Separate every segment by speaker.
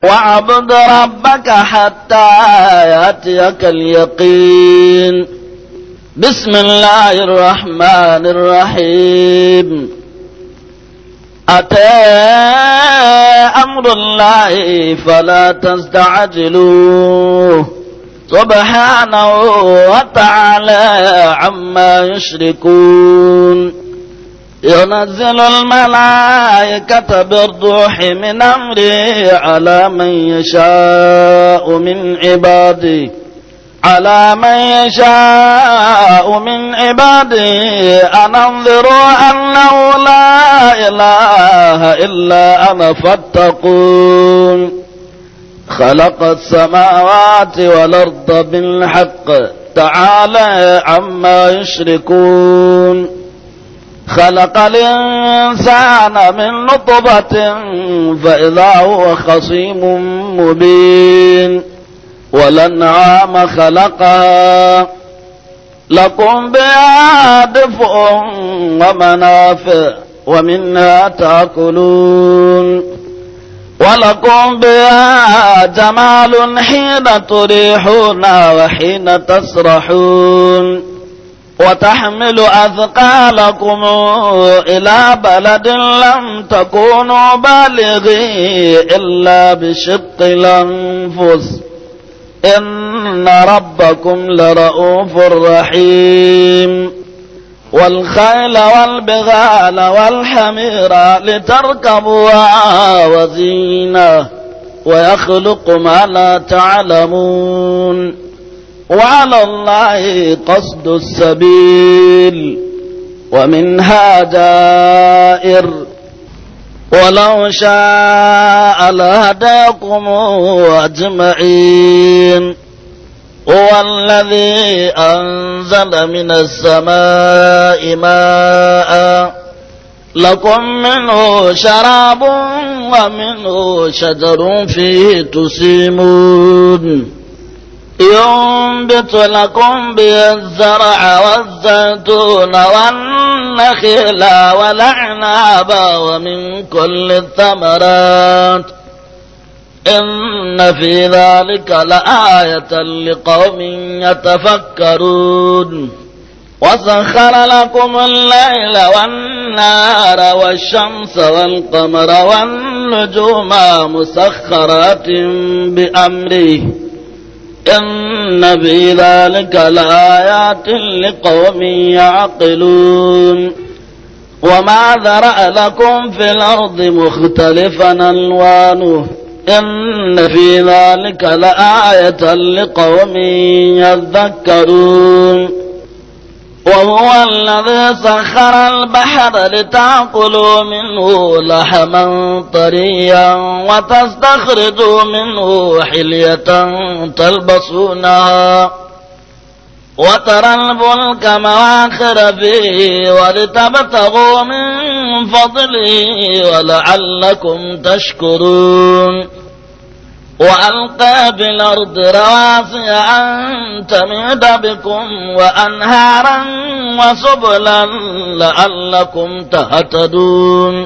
Speaker 1: واعبد ربك حتى يأتيك اليقين. بسم الله الرحمن الرحيم. أتى أمر الله فلا تستعجلوه سبحانه وتعالى عما يشركون. ينزل الملائكة بالروح من أمره على من يشاء من عباده أن انظروا أنه لا إله إلا أنا فاتقون. خلق السماوات والأرض بالحق تعالى عما يشركون. خلق الإنسان من نطفة فإذا هو خصيم مبين. والأنعام خلقها لكم بها دفء ومنافع ومنها تأكلون. ولكم بها جمال حين تريحون وحين تسرحون. وتحمل أثقالكم إلى بلد لم تكونوا بالغيه إلا بشق الأنفس إن ربكم لرؤوف رحيم. والخيل والبغال والحمير لتركبوها وزينة ويخلق ما لا تعلمون. وعلى الله قصد السبيل ومنها دائر ولو شاء لهداكم أجمعين. هو الذي أنزل من السماء ماء لكم منه شراب ومنه شجر فيه تسيمون. ينبت لكم به الزرع والزيتون والنخيل والأعناب ومن كل الثمرات إن في ذلك لآية لقوم يتفكرون. وسخر لكم الليل والنهار والشمس والقمر والنجوم مسخرات بأمره إن في ذلك لآيات لقوم يعقلون. وما ذرأ لكم في الأرض مختلفا ألوانه إن في ذلك لآية لقوم يذكرون. وهو الذي سخر البحر لتأكلوا منه لحما طريا وتستخرجوا منه حلية تلبسونها وترى الفلك مواخر فيه ولتبتغوا من فضله ولعلكم تشكرون. وألقى بالأرض رواسي أن تميد بكم وأنهارا وسبلا لعلكم تهتدون.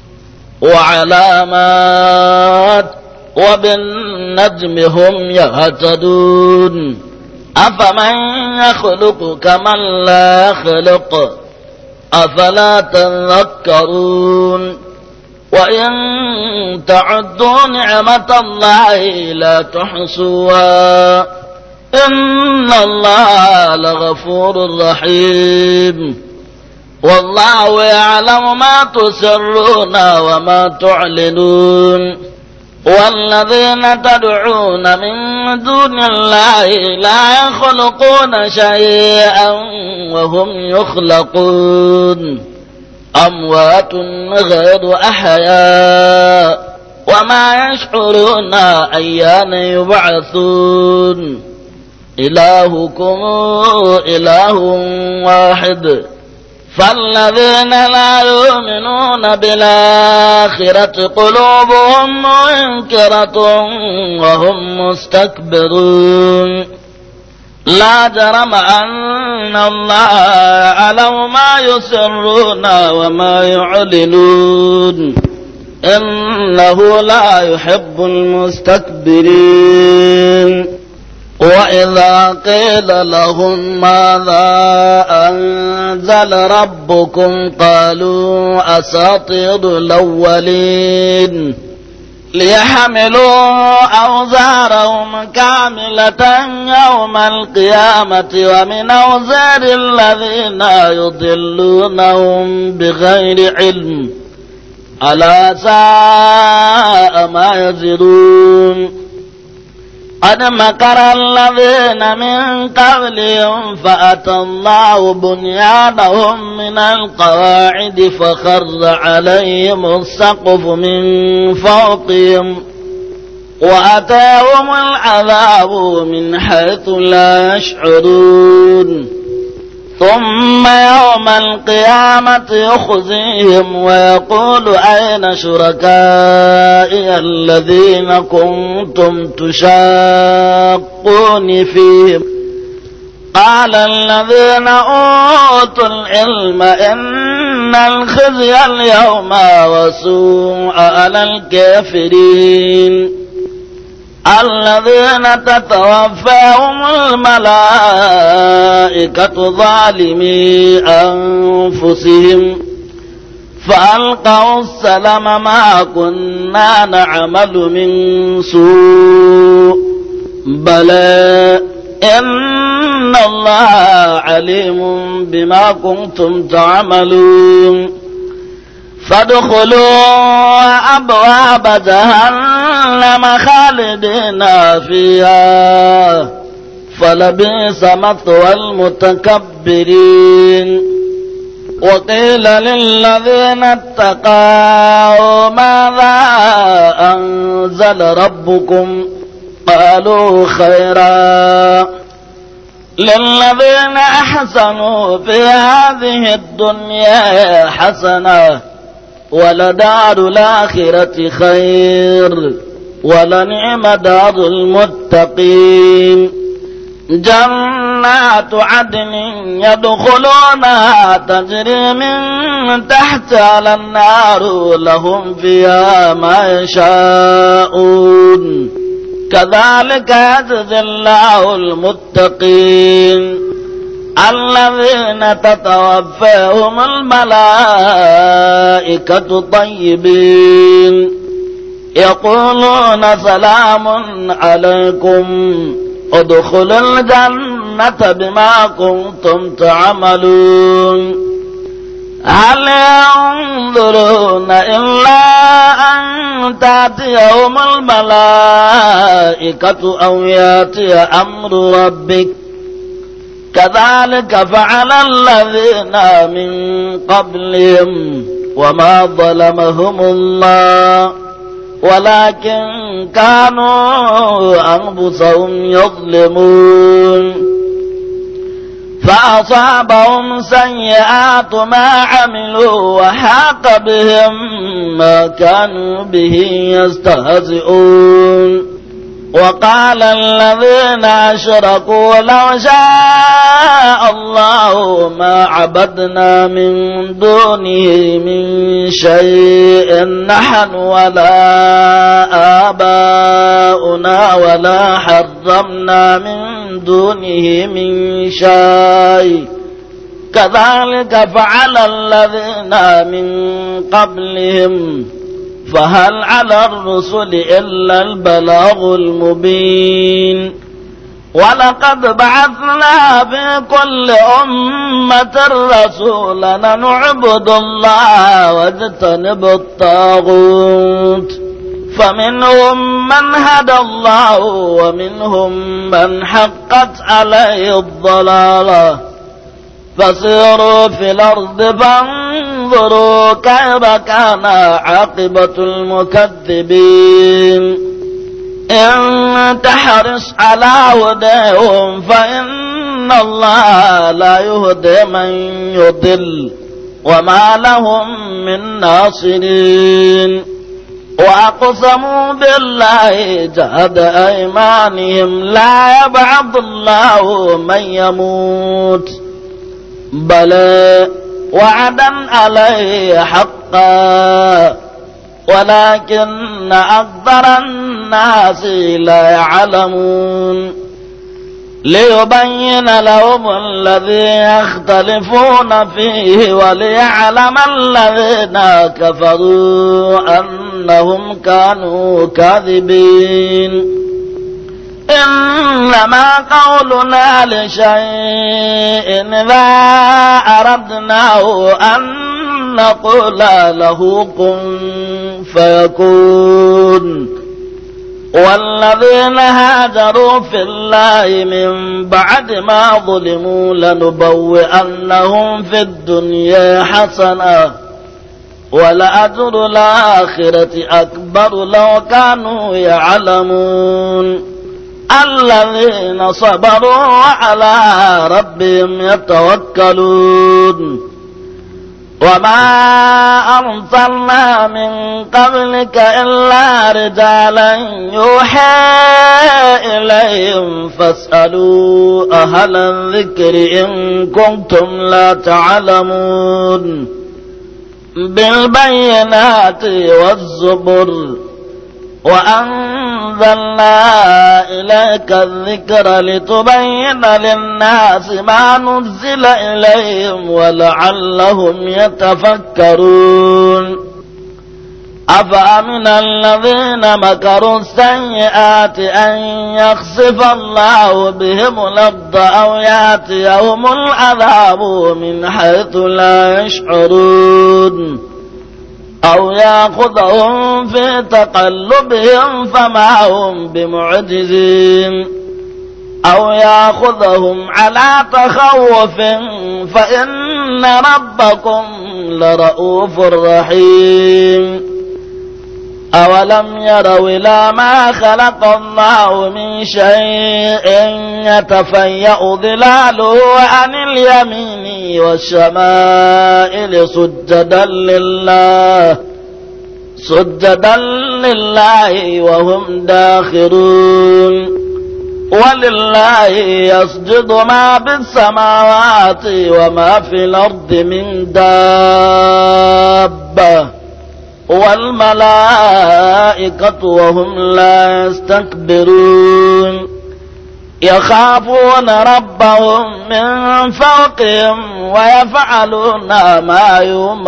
Speaker 1: وعلامات وبالنجم هم يهتدون. أفمن يخلق كمن لا يخلق أفلا تذكرون. وإن تعدوا نعمة الله لا تحصوها إن الله لغفور رحيم. والله يعلم ما تسرون وما تعلنون. والذين تدعون من دون الله لا يخلقون شيئا وهم يخلقون. أموات غير أحياء وما يشعرون أيان يبعثون. إلهكم إله واحد فالذين لا يؤمنون بالآخرة قلوبهم منكرة وهم مستكبرون. لا جرم أن الله يعلم ما يسرون وما يعلنون إنه لا يحب المستكبرين وإذا قيل لهم ماذا أنزل ربكم قالوا أساطير الأولين ليحملوا أوزارهم كاملة يوم القيامة ومن أوزار الذين يضلونهم بغير علم ألا ساء ما يزرون قد مكر الذين من قبلهم فأتى الله بنيانهم من القواعد فخر عليهم السقف من فوقهم وأتاهم العذاب من حيث لا يشعرون ثم يوم القيامة يخزيهم ويقول أين شركائي الذين كنتم تشاقون فيهم قال الذين أوتوا العلم إن الخزي اليوم وسوء على الكافرين الذين تتوفاهم الملائكة ظالمي أنفسهم فألقوا السلم ما كنا نعمل من سوء بلى إن الله عليم بما كنتم تعملون فادخلوا أبواب جهنم خالدين فيها فلبئس مثوى المتكبرين وقيل للذين اتقوا ماذا أنزل ربكم قالوا خيرا للذين أحسنوا في هذه الدنيا حسنة ولدار الآخرة خير ولنعم دار المتقين جنات عدن يدخلونها تجري من تحتها الأنهار لهم فيها ما يشاءون كذلك يجزي الله المتقين الذين تتوفاهم الملائكة طيبين يقولون سلام عليكم ادخلوا الجنة بما كنتم تعملون هل ينظرون إلا أن تأتيهم الملائكة أو يأتي أمر ربك كذلك فعل الذين من قبلهم وما ظلمهم الله ولكن كانوا أنفسهم يظلمون فأصابهم سيئات ما عملوا وحاق بهم ما كانوا به يستهزئون وقال الذين أشركوا لو شاء الله ما عبدنا من دونه من شيء نحن ولا آباؤنا ولا حرمنا من دونه من شيء كذلك فعل الذين من قبلهم فهل على الرسل إلا البلاغ المبين ولقد بعثنا في كل أمة رسولا نعبد الله واجتنب الطاغوت فمنهم من هدى الله ومنهم من حقت عليه الضلالة فسيروا في الأرض فانظروا كيف كان عاقبة المكذبين إن تحرص على هداهم فإن الله لا يهدي من يضل وما لهم من ناصرين وأقسموا بالله جهد أيمانهم لا يبعث الله من يموت بلى وعدا عليه حقا ولكن أكثر الناس لا يعلمون ليبين لهم الذي يختلفون فيه وليعلم الذين كفروا أنهم كانوا كاذبين إنما قولنا لشيء إذا أردناه أن نقول له كن فيكون والذين هاجروا في الله من بعد ما ظلموا لنبوئنهم في الدنيا حسنة ولأجر الآخرة أكبر لو كانوا يعلمون الذين صبروا وعلى ربهم يتوكلون وما أرسلنا من قبلك إلا رجالا يوحى إليهم فاسألوا أهل الذكر إن كنتم لا تعلمون بالبينات والزبر وأنزلنا إليك الذكر لتبين للناس ما نزل إليهم ولعلهم يتفكرون أفأمن الذين مكروا السيئات أن يخسف الله بهم الأرض أو يأتيهم العذاب من حيث لا يشعرون أو يأخذهم في تقلبهم فما هم بمعجزين أو يأخذهم على تخوف فإن ربكم لرؤوف رحيم أولم يروا إلى ما خلق الله من شيء يتفيأ ظلاله عن اليمين والشمائل سجدا لله وهم داخرون ولله يسجد ما بالسماوات وما في الأرض من دابة والملائكة وهم لا يستكبرون يخافون ربهم من فوقهم ويفعلون ما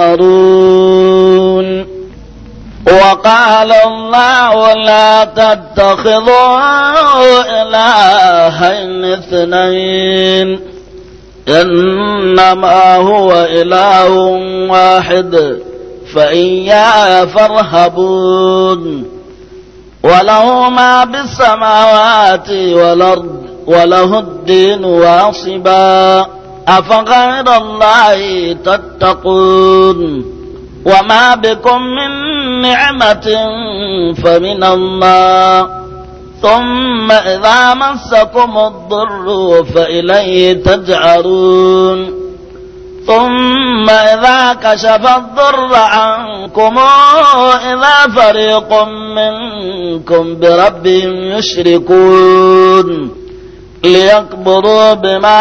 Speaker 1: يؤمرون وقال الله لا تتخذوا إلهين اثنين إنما هو إله واحد فإياي فارهبون وله ما بالسماوات والأرض وله الدين واصبا أفغير الله تتقون وما بكم من نعمة فمن الله ثم إذا مسكم الضر فإليه تجأرون ثم إذا كشف الضر عنكم إذا فريق منكم بربهم يشركون ليكبروا بما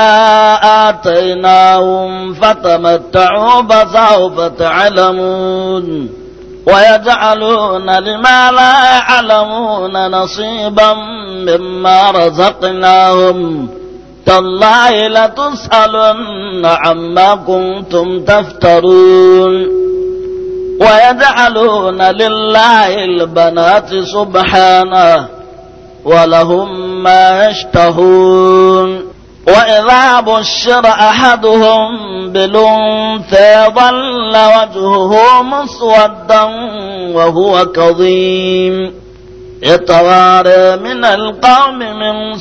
Speaker 1: آتيناهم فتمتعوا فسوف تعلمون ويجعلون لما لا يعلمون نصيبا مما رزقناهم تالله لتسألن عما كنتم تفترون ويجعلون لله البنات سبحانه ولهم ما يشتهون وإذا بشر أحدهم بالأنثى ظل وجهه مسودا وهو كظيم يتوارى من القوم من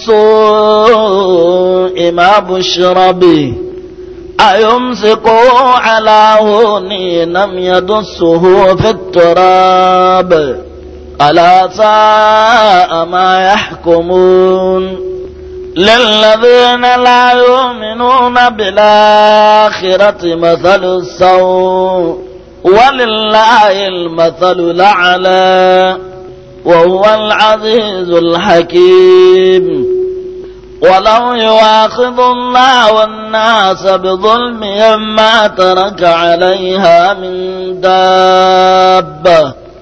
Speaker 1: سوء ما بشر به أيمسكه على هون لم يدسه في التراب ألا ساء ما يحكمون للذين لا يؤمنون بالآخرة مثل السوء ولله المثل الأعلى وهو العزيز الحكيم ولو يواخذ الله الناس بظلمهم ما ترك عليها من دابة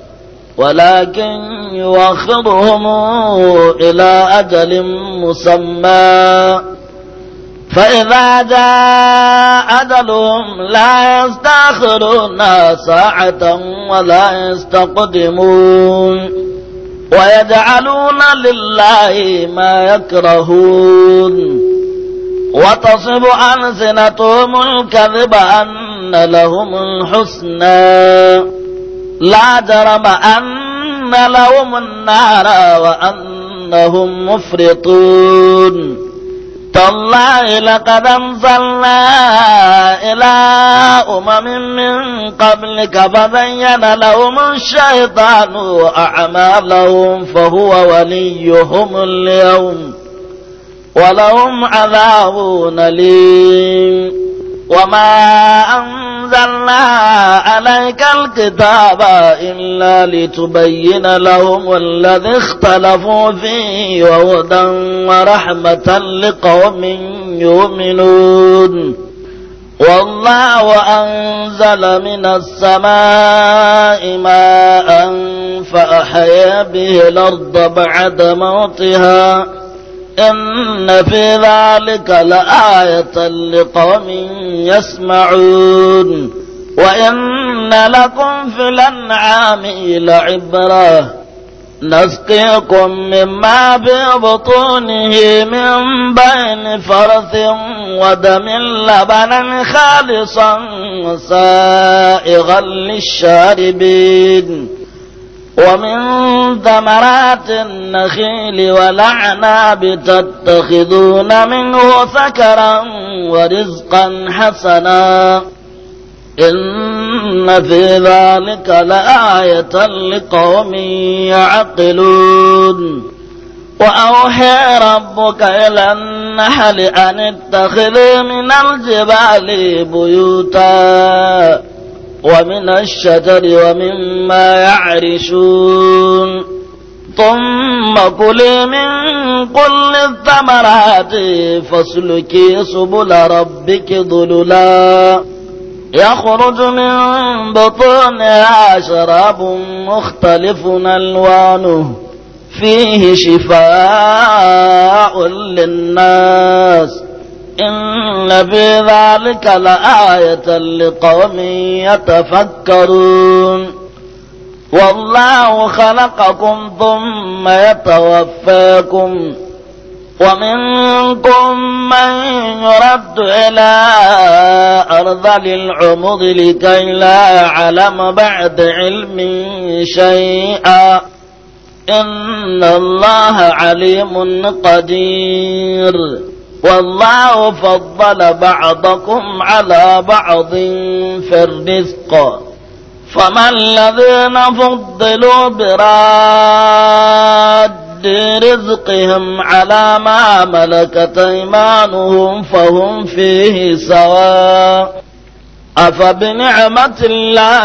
Speaker 1: ولكن يؤخرهم إلى أجل مسمى فإذا جاء أجلهم لا يستأخرون ساعة ولا يستقدمون ويجعلون لله ما يكرهون وتصب ألسنتهم الكذب أن لهم الحسنى لا جرم أن لهم النار وأنهم مفرطون تالله لقد أنزلنا إلى من قبلك فزين لهم الشيطان أعمالهم فهو وليهم اليوم ولهم عذاب أليم وما أنزلنا عليك الكتاب إلا لتبين لهم الذي اختلفوا فيه وهدى ورحمة لقوم يؤمنون والله أنزل من السماء ماء فأحيا به الأرض بعد موتها إن في ذلك لآية لقوم يسمعون وإن لكم في الأنعام لعبرة نسقيكم مما في بطونه من بين فرث ودم لبنا خالصا سائغا للشاربين ومن ثمرات النخيل والأعناب تتخذون منه سكرا ورزقا حسنا إن في ذلك لآية لقوم يعقلون وأوحى ربك إلى النحل أن اتخذي من الجبال بيوتا ومن الشجر ومما يعرشون ثم كلي من كل الثمرات فاسلكي سبل ربك ذللا يخرج من بطونها شراب مختلف ألوانه فيه شفاء للناس إن في ذلك لآية لقوم يتفكرون والله خلقكم ثم يتوفاكم ومنكم من يرد إلى أرذل العمر لكي لا يعلم بعد علم شيئا إن الله عليم قدير والله فضل بعضكم على بعض في الرزق فما الذين فضلوا براد رزقهم على ما ملكت أيمانهم فهم فيه سواء أفبنعمة الله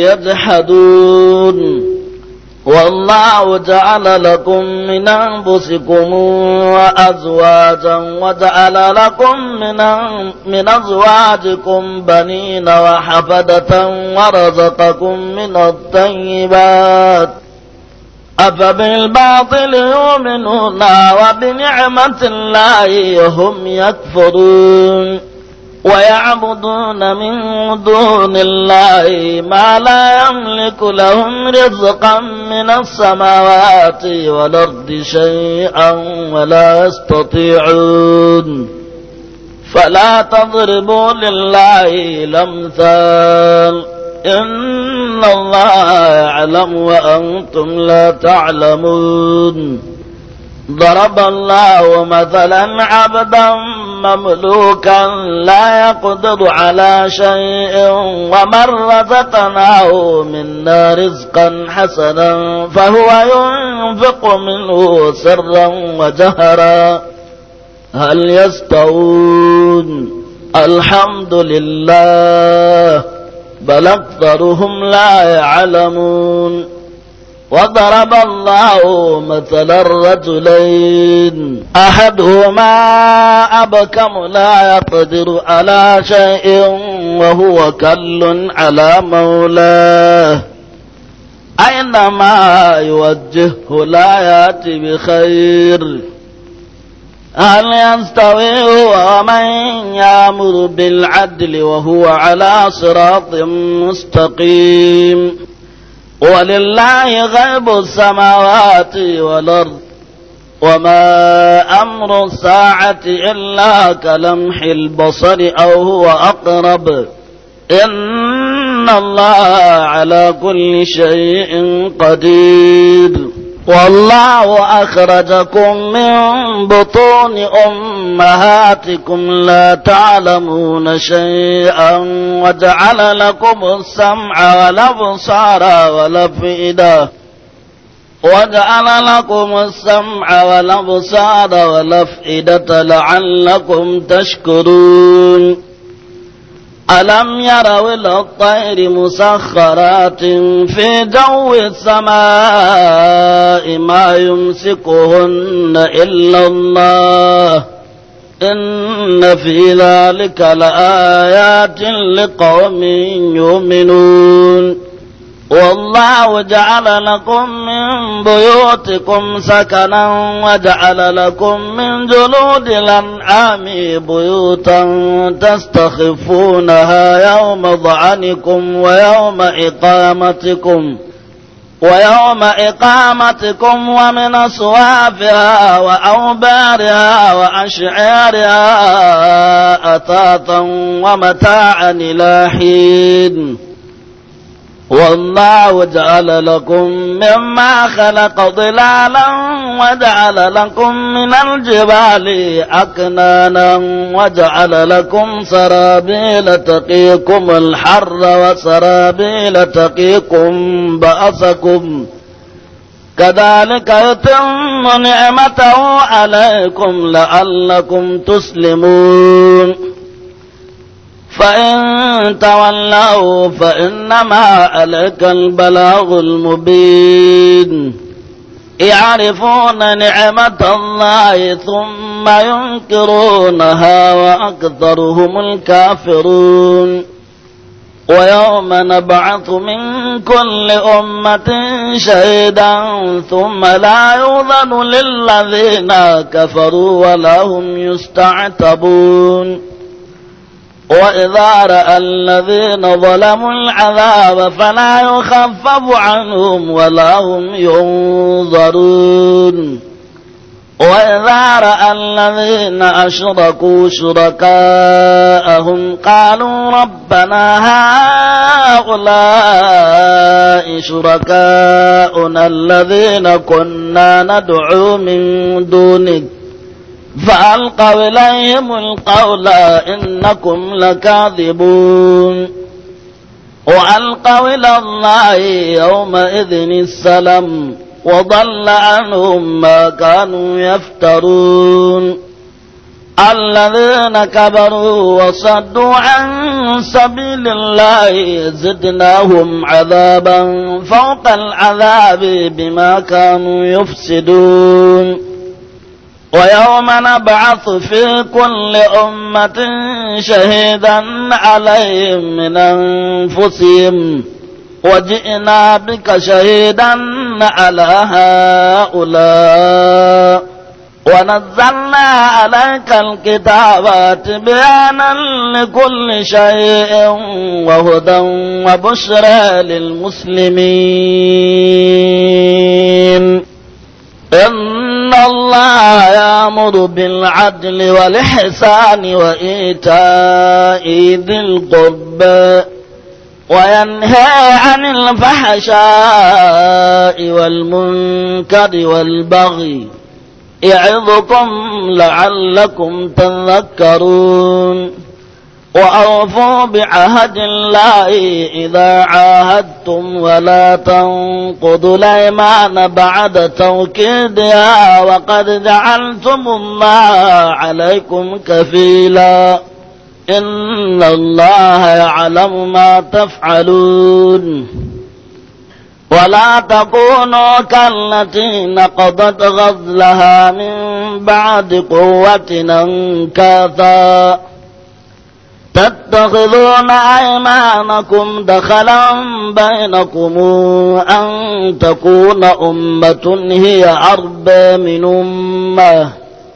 Speaker 1: يجحدون والله جعل لكم من أنفسكم أزواجا وجعل لكم من أزواجكم بنين وحفدة ورزقكم من الطيبات أفبالباطل يؤمنون وبنعمة الله هم يكفرون ويعبدون من دون الله ما لا يملك لهم رزقا من السماوات والأرض شيئا ولا يستطيعون فلا تضربوا لله الأمثال إن الله يعلم وأنتم لا تعلمون ضرب الله مثلا عبدا مملوكا لا يقدر على شيء ومن رزقناه منا رزقا حسنا فهو ينفق منه سرا وجهرا هل يستوون الحمد لله بل أكثرهم لا يعلمون وضرب الله مثلا رجلين أحدهما أبكم لا يقدر على شيء وهو كل على مولاه أينما يوجهه لا يأتي بخير. هل يستوي هو من يأمر بالعدل وهو على صراط مستقيم؟ ولله غيب السماوات والأرض وما أمر الساعة إلا كلمح البصر أو هو أقرب إن الله على كل شيء قدير. والله أخرجكم من بطون أمهاتكم لا تعلمون شيئا وجعل لكم السمع والأبصار والأفئدة لعلكم تشكرون. ألم يروا إلى الطير مسخرات في جو السماء ما يمسكهن إلا الله إن في ذلك لآيات لقوم يؤمنون. والله جعل لكم من بيوتكم سكنا وجعل لكم من جلود الأنعام بيوتا تستخفونها يوم ظعنكم ويوم إقامتكم ومن أصوافها وأوبارها وأشعارها أثاثا ومتاعا إلى حين. والله جعل لكم مما خلق ظلالا وجعل لكم من الجبال أكنانا وجعل لكم سرابيل تقيكم الحر وسرابيل تقيكم بأسكم كذلك يتم نعمته عليكم لعلكم تسلمون. فإن تولوا فإنما عليك البلاغ المبين. يعرفون نعمة الله ثم ينكرونها وأكثرهم الكافرون. ويوم نبعث من كل أمة شهيدا ظم لا يؤذن للذين كفروا ولا هم يستعتبون. وإذا رأى الذين ظلموا العذاب فلا يخفف عنهم ولا هم ينظرون. وإذا رأى الذين أشركوا شركاءهم قالوا ربنا هؤلاء شركاؤنا الذين كنا ندعو من دونك فألقوا إليهم القول إنكم لكاذبون. وألقوا إلى الله يومئذ السلام وضل عنهم ما كانوا يفترون. الذين كبروا وصدوا عن سبيل الله زدناهم عذابا فوق العذاب بما كانوا يفسدون. ويوم نبعث في كل أمة شهيدا عليهم من أنفسهم وجئنا بك شهيدا على هؤلاء ونزلنا عليك الكتاب تبيانا لكل شيء وهدى وبشرى للمسلمين. إن الله يأمر بالعدل والإحسان وإيتاء ذي القربى وينهى عن الفحشاء والمنكر والبغي يعظكم لعلكم تذكرون. وأوفوا بعهد الله إذا عاهدتم ولا تنقضوا الأيمان بعد توكيدها وقد جعلتم الله عليكم كفيلا إن الله يعلم ما تفعلون. ولا تكونوا كالتي نقضت غزلها من بعد قوة أنكاثا تتخذون أيمانكم دخلا بينكم أن تكون أمة هي أربى من أمة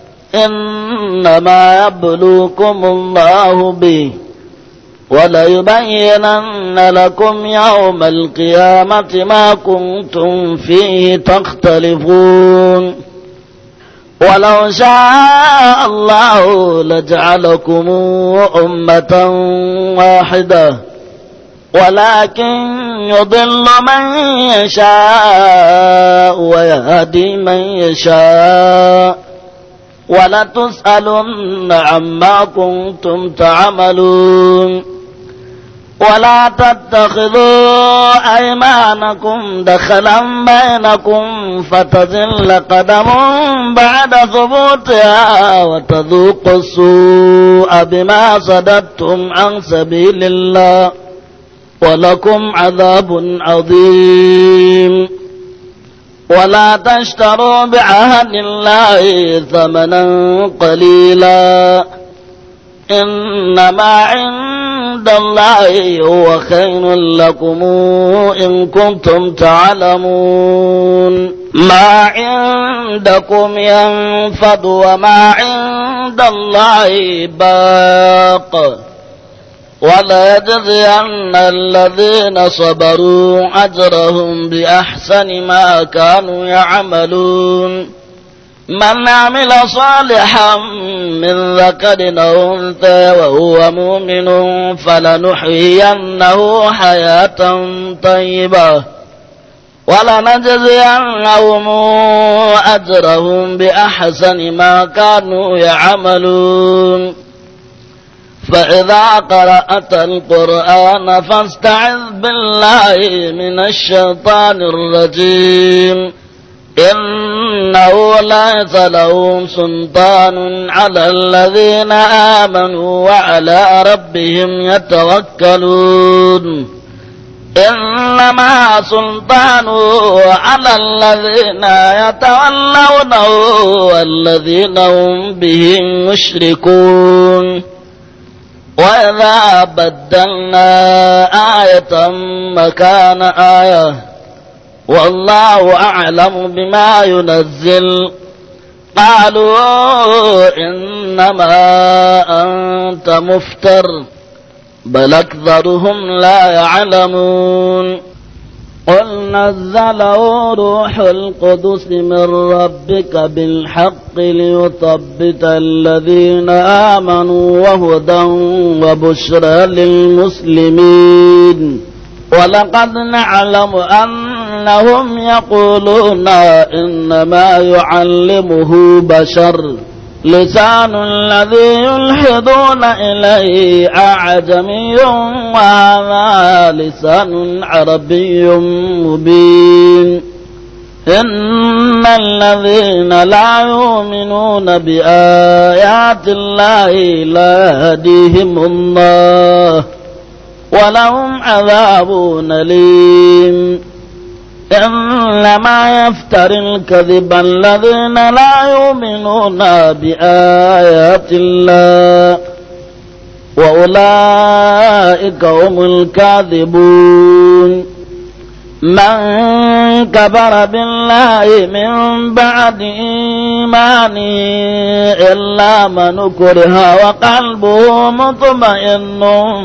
Speaker 1: إنما يبلوكم الله به وليبينن لكم يوم القيامة ما كنتم فيه تختلفون ولو شاء الله لجعلكم أمة واحدة ولكن يضل من يشاء ويهدي من يشاء ولتسألن عما كنتم تعملون ولا تتخذوا أيمانكم دخلا بينكم فتزل قدم بعد ثبوتها وتذوقوا السوء بما صددتم عن سبيل الله ولكم عذاب عظيم ولا تشتروا بعهد الله ثمنا قليلا إنما عند الله هو خير لكم إن كنتم تعلمون ما عندكم ينفد وما عند الله باق وليجزين الذين صبروا أجرهم بأحسن ما كانوا يعملون من عمل صالحا من ذكر أو أنثى وهو مؤمن فلنحيينه حياة طيبة ولنجزينهم أجرهم بأحسن ما كانوا يعملون فإذا قرأت القرآن فاستعذ بالله من الشيطان الرجيم إنه ليس له سلطان على الذين آمنوا وعلى ربهم يتوكلون إنما سلطانه على الذين يتولونه والذين هم به مشركون وإذا بدلنا آية مكان آية والله أعلم بما ينزل قالوا إنما أنت مفتر بل أكثرهم لا يعلمون قل نزله روح القدس من ربك بالحق ليثبت الذين آمنوا وهدى وبشرى للمسلمين ولقد نعلم أنهم يقولون إنما يعلمه بشر لسان الذي يلحدون إليه أعجمي وهذا لسان عربي مبين إن الذين لا يؤمنون بآيات الله لا يهديهم الله ولهم عذاب أليم إنما يفتر الكذب الذين لا يؤمنون بآيات الله وأولئك هم الكاذبون من كفر بالله من بعد إيمانه إلا من كره وقلبه مطمئن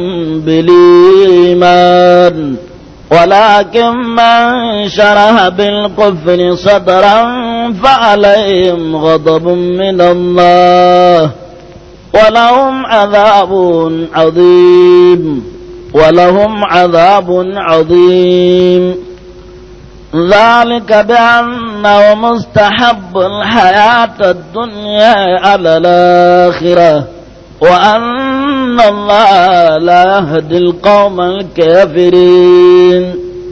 Speaker 1: بالإيمان ولكن من شرح بالكفر صدرا فعليهم غضب من الله ولهم عذاب عظيم ذلك بأنه مستحب الحياة الدنيا على الآخرة وأن الله لا يهدي القوم الكافرين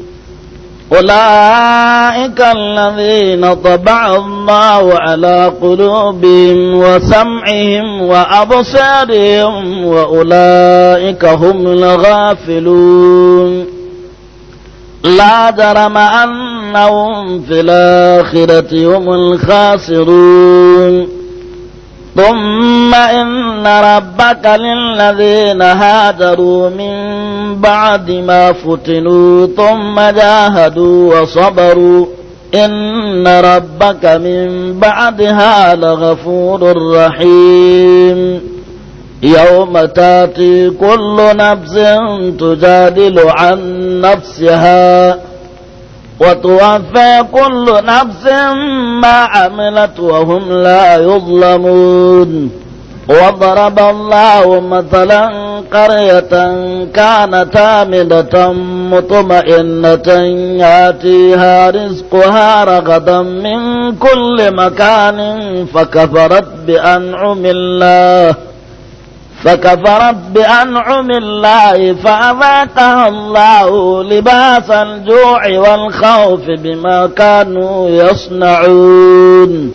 Speaker 1: أولئك الذين طبع الله على قلوبهم وسمعهم وأبصارهم وأولئك هم الغافلون لا جرم أنهم في الآخرة هم الخاسرون ثم إن ربك للذين هاجروا من بعد ما فتنوا ثم جاهدوا وصبروا إن ربك من بعدها لغفور رحيم يوم تاتي كل نفس تجادل عن نفسها وتوفى كل نفس ما عملت وهم لا يظلمون وضرب الله مثلا قرية كانت آمنة مطمئنة يأتيها رزقها رغدا من كل مكان فكفرت بأنعم الله فأذاقها الله لباس الجوع والخوف بما كانوا يصنعون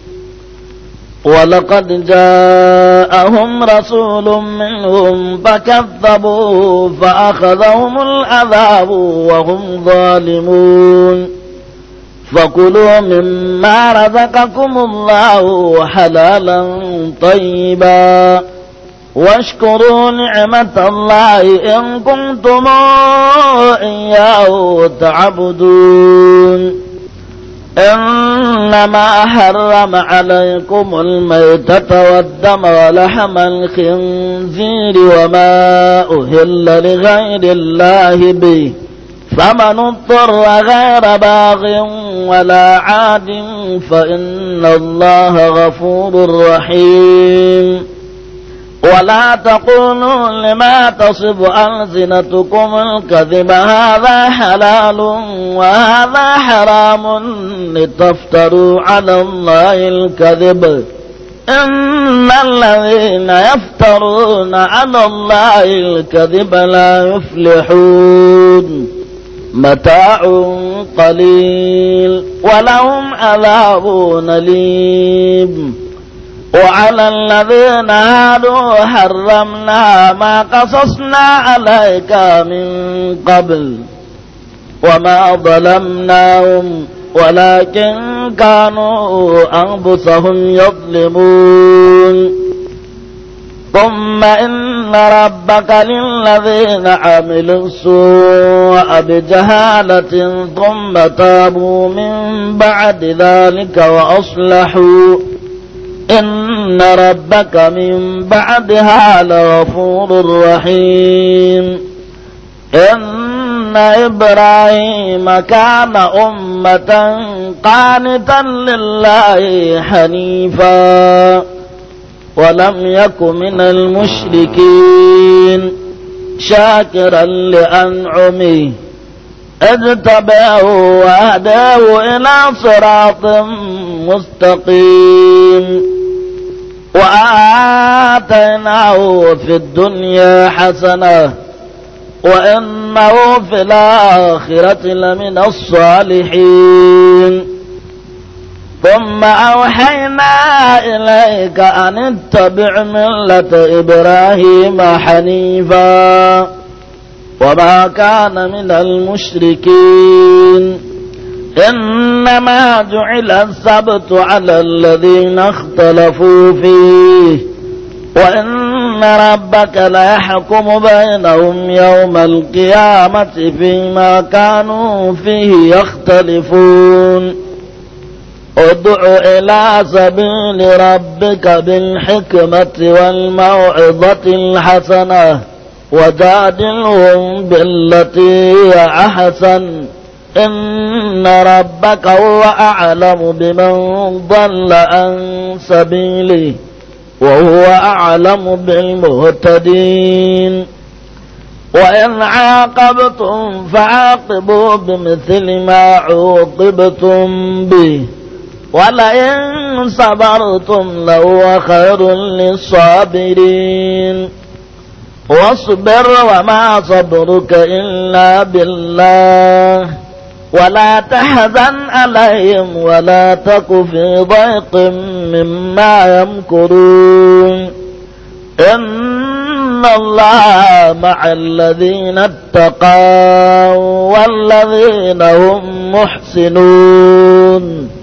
Speaker 1: ولقد جاءهم رسول منهم فكذبوا فأخذهم العذاب وهم ظالمون فكلوا مما رزقكم الله حلالا طيبا واشكروا نعمة الله إن كنتم إياه تعبدون إنما حرم عليكم الميتة والدم ولحم الخنزير وما أهل لغير الله به فمن اضطر غير باغ ولا عاد فإن الله غفور رحيم ولا تقولوا لما تصف ألسنتكم الكذب هذا حلال وهذا حرام لتفتروا على الله الكذب إن الذين يفترون على الله الكذب لا يفلحون متاع قليل ولهم عذاب أليم وعلى الذين هادوا حرمنا ما قصصنا عليك من قبل وما ظلمناهم ولكن كانوا أنفسهم يظلمون ثم إن ربك للذين عملوا السوء بجهالة ثم تابوا من بعد ذلك وأصلحوا إن ربك من بعدها لغفور رحيم إن إبراهيم كان أمة قانتا لله حنيفا ولم يك من المشركين شاكرا لأنعمه اجتباه وهداه إلى صراط مستقيم وآتيناه في الدنيا حسنة وإنه في الآخرة لمن الصالحين ثم أوحينا إليك أن اتبع ملة إبراهيم حنيفا وما كان من المشركين إنما جعل السبت على الذين اختلفوا فيه وإن ربك ليحكم بينهم يوم القيامة فيما كانوا فيه يختلفون ادع إلى سبيل ربك بالحكمة والموعظة الحسنة وجادلهم بالتي هي أحسن إن ربك هو أعلم بمن ضل عن سبيله وهو أعلم بالمهتدين وإن عاقبتم فعاقبوا بمثل ما عوقبتم به ولئن صبرتم لهو خير للصابرين واصبر وما صبرك إلا بالله ولا تحزن عليهم ولا تك في ضيق مما يمكرون إن الله مع الذين اتقوا والذين هم محسنون